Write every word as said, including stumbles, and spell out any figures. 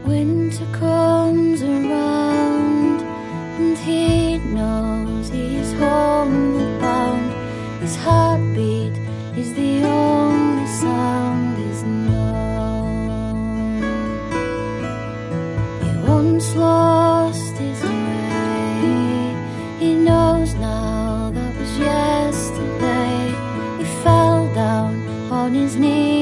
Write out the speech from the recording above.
Winter comes around and he knows he's homeward bound. His heartbeat is the only sound he's known. He once lost his way. He knows now that was yesterday. He fell down on his knees